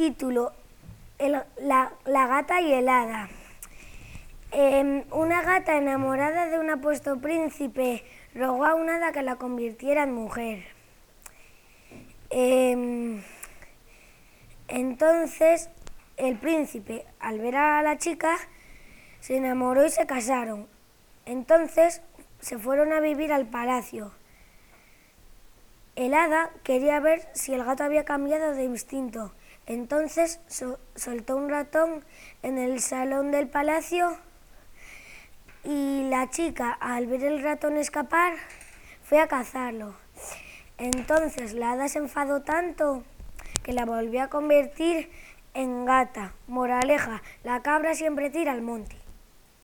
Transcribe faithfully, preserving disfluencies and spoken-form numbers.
Título: el, la, la gata y el hada. Eh, una gata enamorada de un apuesto príncipe rogó a una hada que la convirtiera en mujer. Eh, entonces el príncipe, al ver a la chica, se enamoró y se casaron. Entonces se fueron a vivir al palacio. El hada quería ver si el gato había cambiado de instinto. Entonces so- soltó un ratón en el salón del palacio y la chica, al ver el ratón escapar, fue a cazarlo. Entonces la hada se enfadó tanto que la volvió a convertir en gata. Moraleja: la cabra siempre tira al monte.